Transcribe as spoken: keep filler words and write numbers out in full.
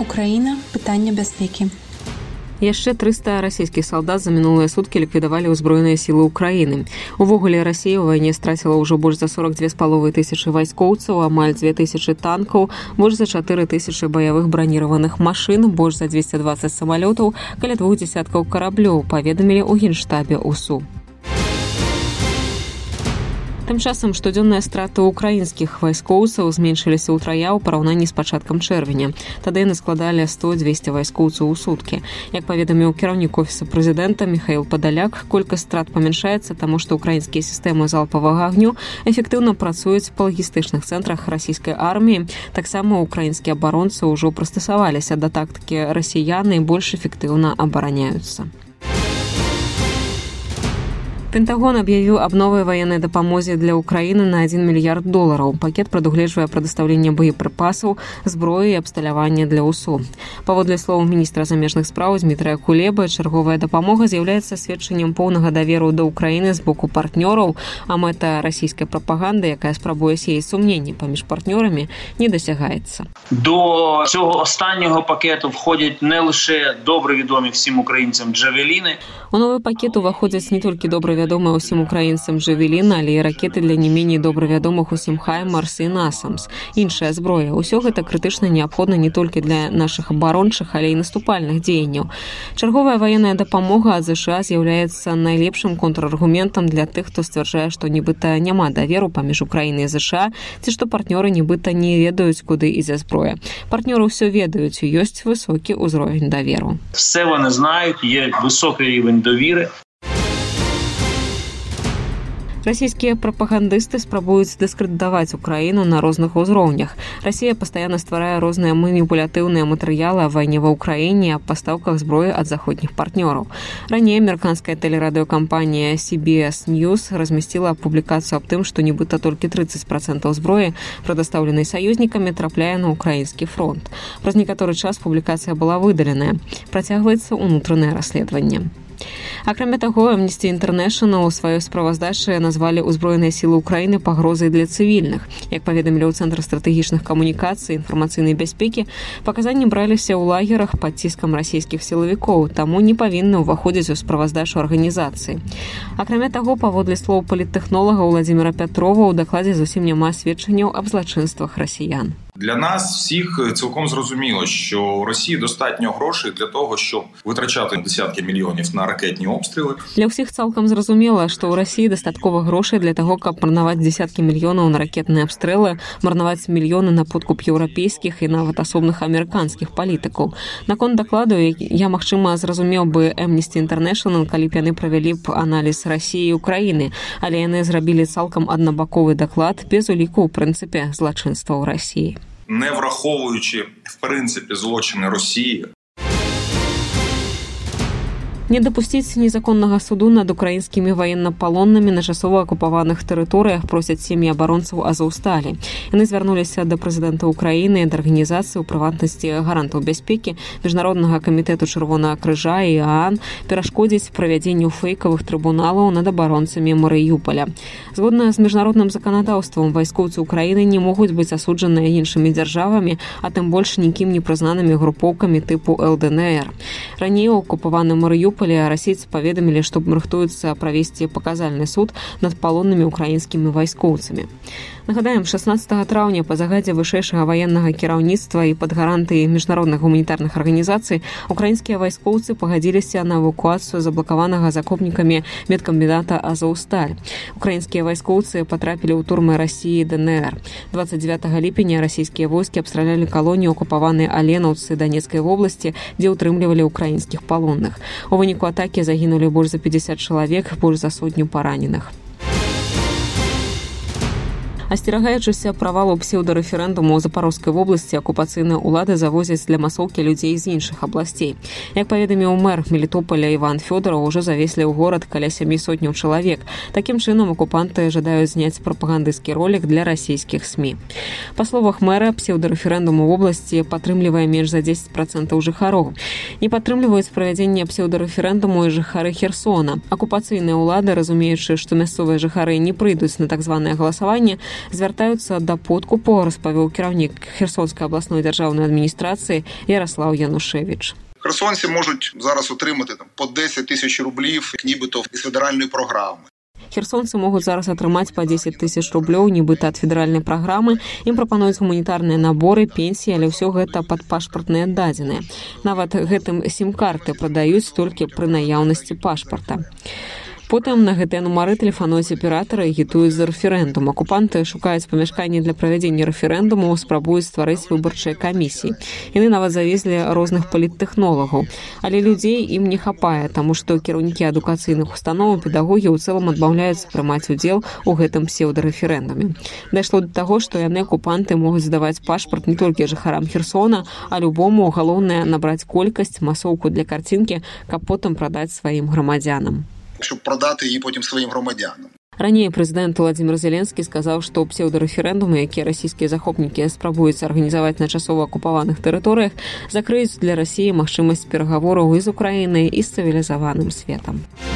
Украіна. Пытанне бяспекі. Яшчэ трыста расійскіх салдат за мінулыя суткі ліквідавалі ўзброеныя сілы ўкраіны. Увогуле Расія ў вайне страціла ўжо больш за сорок дзве з паловай тысячы вайскоўцаў, амаль дзве тысячы танкаў, больш за чатыры тысячы баявых браніраваных машын, больш за дзвесце дваццаць самалётаў, каля двух дзесяткаў караблёў, паведамілі ў генштабе УСУ. Тым часам штодзённыя страты ўкраінскіх вайскоўцаў зменшыліся ўтрая ў параўнанні з пачаткам чэрвеня. Тады яны складалі сто-дзвесце вайскоўцаў у суткі. Як паведаміў кіраўнік офіса прэзідэнта Міхаіл Падаляк, колькасць страт памяншаецца, таму што ўкраінскія сістэмы залпавага агню эфектыўна працуюць па лагістычных цэнтрах расійскай арміі. Таксама ўкраінскія абаронцы ўжо прыстасаваліся да тактыкі расіян і больш эфектыўна абараняюцца. Пентагон аб'явіў аб новай ваеннай дапамозе для Украіны на адзін мільярд долараў. Пакет прадугледжвае прадастаўленне боепрыпасаў, зброі і абсталявання для УСУ. Паводле слоў міністра замежных спраў Дмітрая Кулебы, чарговая дапамога з'яўляецца сведчаннем поўнага даверу да Украіны з боку партнёраў, а мэта расійскай прапаганды, якая спрабуе сеяць сумненні паміж партнёрамі, не досягається. До цього останнього пакету входять не лише добре відомі всім українцям джавеліни. У новы пакет уваходзяць не толькі добра вядомыя ўсім украінцам джавеліны, але і ракеты для не меней добра вядомых усім хаймарс і насамс. Іншая зброя. Усё гэта крытычна неабходна не толькі для нашых абарончых, але і наступальных дзеянняў. Чарговая ваенная дапамога ад ЗША з'яўляецца найлепшым контраргументам для тых, хто сцвярджае, што нібыта няма даверу паміж Украінай і ЗША, ці што партнёры нібыта не ведаюць, куды ідзе зброя. Партнёры ўсё ведаюць, ёсць высокі ўзровень даверу. Все вони знають, є високий рівень довіри. Расійскія прапагандысты спрабуюць дыскрэдытаваць Украіну на розных узроўнях. Расія пастаянна стварае розныя маніпулятыўныя матэрыялы аб вайне ва Ўкраіне, аб пастаўках зброі ад заходніх партнёраў. Раней амерыканская тэлерадыёкампанія си би эс News размясціла публікацыю аб тым, што нібыта толькі трыццаць працэнтаў зброі, прадастаўленай саюзнікамі, трапляе на ўкраінскі фронт. Праз некаторы час публікацыя была выдаленая. Працягваецца ўнутранае расследаванне. Акрамя таго, Amnesty International у сваёй справаздачы назвалі ўзброеныя сілы Украіны пагрозай для цывільных. Як паведамілі ў Цэнтр стратэгічных камунікацый і інфармацыйнай бяспекі, паказанні браліся ў лагерах пад ціскам расійскіх сілавікоў, таму не павінны ўваходзіць у справаздачу арганізацыі. Акрамя таго, паводле слоў паліттэхнолага Владзіміра Пятрова, у дакладзе зусім няма сведчанняў аб злачынствах расіян. Для нас всіх цілком зрозуміло, що у Росії достатньо грошей для того, щоб витрачати десятки мільйонів на ракетні обстріли. Для ўсіх цалкам зразумела, што ў Расіі дастаткова грошай для таго, каб марнаваць десяткі мільёнаў на ракетныя абстрэлы, марнаваць мільёны на подкуп еўрапейскіх і нават асобных амерыканскіх палітыкаў. Наконт дакладу я, магчыма, зразумеў бы Amnesty International, калі б яны правялі б аналіз Расіі і Украіны, але яны зрабілі цалкам аднабаковы даклад без уліку ў прынцыпе злачынстваў Расіі. Не враховуючи, в принципі, злочини Росії. Не дапусціць незаконнага суду над украінскімі ваеннапалоннымі на часова акупаваных тэрыторыях просяць сем'і абаронцаў Азовсталі. Яны звярнуліся да прэзідэнта Украіны, да арганізацыі, у прыватнасці гарантаў бяспекі, Міжнароднага камітэту Чырвонага крыжа і ААН перашкодзіць правядзенню фэйкавых трыбуналаў над абаронцамі Марыюполя. Згодна з міжнародным заканадаўствам, вайскоўцы Украіны не могуць быць асуджаныя іншымі дзяржавамі, а тым больш нікім не прызнанымі групоўкамі тыпу эл дэ эн эр. Раней у акупаваны Марыюполь расійцы паведамілі, што рыхтуюцца правесці паказальны суд над палоннымі украінскімі вайскоўцамі. Нагадаем, шаснаццатага траўня па загадзе вышэйшага ваеннага кіраўніцтва і пад гарантыяй міжнародных гуманітарных арганізацый украінскія вайскоўцы пагадзіліся на эвакуацыю заблакаванага закопнікамі медкамбіната Азовсталь. Украінскія вайскоўцы патрапілі ў турмы Расіі і дэ эн эр. дваццаць дзевятага ліпеня расійскія войскі абстралялі калонію акупаванай Аленаўцы Данецкай вобласці, дзе ўтрымлівалі украінскіх палонных. У выніку атакі загінулі больш за пятьдесят чалавек, больш за сотню параненых. Асцерагаючыся правалу псеўдарэферэндуму ў Запарожскай вобласці, акупацыйныя ўлады завозяць для масоўкі людзей з іншых абласцей. Як паведаміў мэр Мелітополя Іван Фёдораў, ужо завеслі ў горад каля сямі сотняў чалавек. Такім чынам акупанты жадаюць зняць прапагандысцкі ролік для расійскіх СМІ. Па словах мэра, псеўдарэферэндум у вобласці падтрымлівае менш за дзесяць працэнтаў жыхароў. Не падтрымліваюць правядзенне псеўдарэферэндуму і жыхары Херсона. Акупацыйныя ўлады, разумеючы, што мясцовыя жыхары не прыйдуць на так званае галасаванне, звяртаюцца да подкупу, распавёў кіраўнік Херсонскай абласной дзяржаўнай адміністрацыі Ярослав Янушевич. Херсонці можуть зараз отримати там по десять тисяч рублів, нібито з федеральної програми. Херсонцы могуць зараз атрымаць па дзесяць тысяч рублёў нібыта ад федэральнай праграмы. Ім прапануюць гуманітарныя наборы, пенсіі, але ўсё гэта пад пашпартныя дадзеныя. Нават гэтым сім-карты прадаюць толькі пры наяўнасці пашпарта. Потым на гэтыя нумары тэлефануюць аператары і агітуюць за рэферэндум. Акупанты шукаюць памяшканні для правядзення рэферэндуму, спрабуюць стварыць выбарчыя камісіі. Яны нават завезлі розных паліттэхнолагаў. Але людзей ім не хапае, таму што кіраўнікі адукацыйных устаноў, педагогі ў цэлым адмаўляюцца прымаць удзел у гэтым псеўдарэферэндуме. Дайшло да таго, што яны акупанты могуць здаваць пашпарт не толькі жыхарам Херсона, а любому. Галоўнае набраць колькасць, масоўку для карцінкі, каб потым прадаць сваім грамадзянам. Щоб продати її потім своїм громадянам. Раней прэзідэнт Владзімір Зеленскі сказаў, што псеўдарэферэндумы, якія расійскія захопнікі спрабуюць арганізаваць на часова акупаваных тэрыторыях, закрыюць для Расіі магчымасць перагавораў і з Украінай, і з цывілізаваным светам.